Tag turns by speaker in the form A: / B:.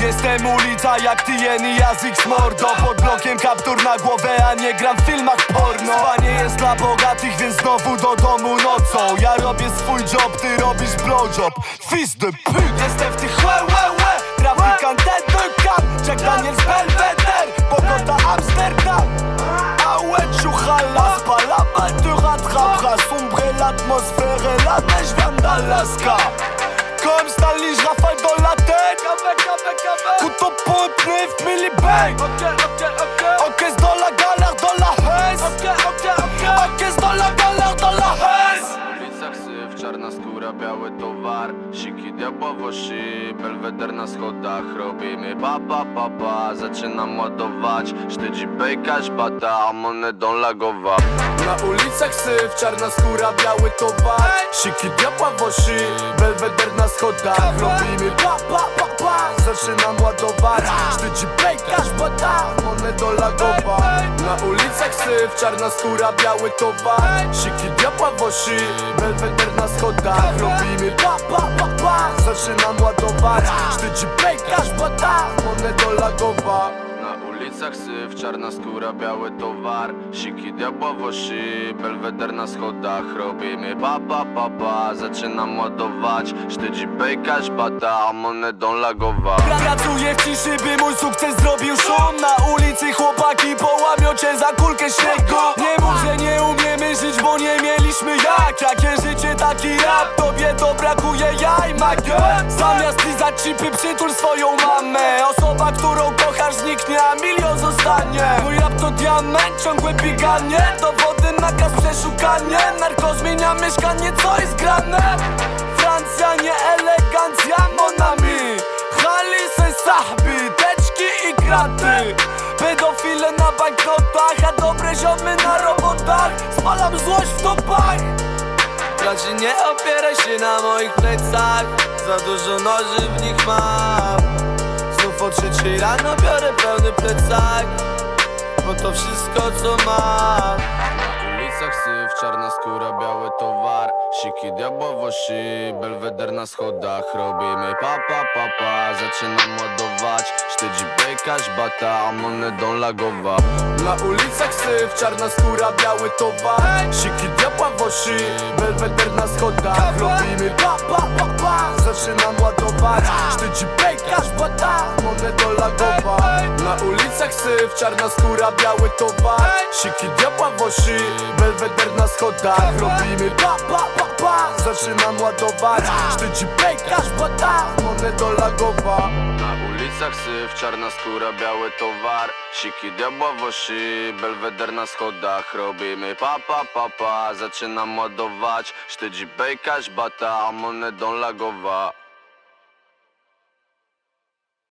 A: Jestem ulica jak TN i Azix mordo. Pod blokiem kaptur na głowę, a nie gram w filmach porno. Spanie jest dla bogatych, więc znowu do domu nocą. Ja robię swój job, ty robisz blowjob. Fist de pute. Jestem w tych łe. Trafikant ten cap, Jack Daniels Belvedere, Bogota Amsterdam. Aouette Chouchala, c'est pas la balle te rattrapera. Sombrer l'atmosphère et la neige vient d'Alaska. Comme Stanley, j'rafale dans la tête. Couteau pompe, 9 millibang. Encaisse dans la galère, dans la haisse. Encaisse dans la galère, dans la haisse.
B: W ulicach syf, czarna skóra, biały towar. Siki diabławości, belweder na schodach. Robimy pa. Zaczynam ładować. Sztydzi bejkaś bata, a monedą lagowa.
A: Na ulicach syf, czarna skóra, biały towar. Siki diabławości, belweder na schodach. Robimy pa. Zaczynam ładować. Sztydzi bejkaś bata, monedą lagowa. Na ulicach syf, czarna skóra, biały towar. Siki diabławości, belweder na schodach. Robimy pa. Zaczynam ładować. Sztydzi bejkaś bata, monedą lagowa.
B: Na ulicach syf, czarna skóra, biały towar. Siki diabławości, belweder na schodach. Robimy pa. Zaczynam ładować. Sztydzi bejkaś bata, a monedą lagowa.
A: Pracuję w ciszy, by mój sukces zrobił szum. Na ulicy chłopaki połamią cię za kulkę śniegu. Nie mów, że nie umiemy żyć, bo nie mieliśmy jak. Jakie życie, taki rap, tobie to brakuje jaj, my girl. Zamiast lizać chipy, przytul swoją mamę. Osoba, którą kochasz, zniknie, a milion zostanie. Mój rap to diament, ciągłe bieganie. Dowody, nakaz, przeszukanie. Narko zmienia mieszkanie, co jest grane? Francja, nie elegancja, monami. Halisy, sahby, teczki i kraty. Pedofile na banknotach, a dobre ziomy na robotach. Spalam złość w topach. Braci, nie opieraj się na moich plecach. Za dużo noży w nich mam. Znów o 3 rano biorę pełny plecak, bo to wszystko co mam.
B: Na ulicach syf, czarna skóra, biały towar. Siki diabławości, belweder na schodach. Robimy pa. Zaczynam ładować. Sztydzi bejkaś bata, a monedą lagowa.
A: Na ulicach syf, czarna skóra, biały towar. Siki diabławości, belweder na schodach. Robimy pa. Zaczynam ładować. Sztydzi bejkaś bata, monedą lagowa. Na ulicach syf, czarna skóra, biały towar. Siki diabławości, belweder na schodach. Robimy pa. Zaczynam ładować. Sztydzi bejkaś bata, monedą lagowa.
B: Na ulicach syf, czarna skóra, biały towar. Siki diabławości, belweder na schodach. Robimy pa. Zaczynam ładować. Sztydzi bejkaś bata, a monedą lagowa.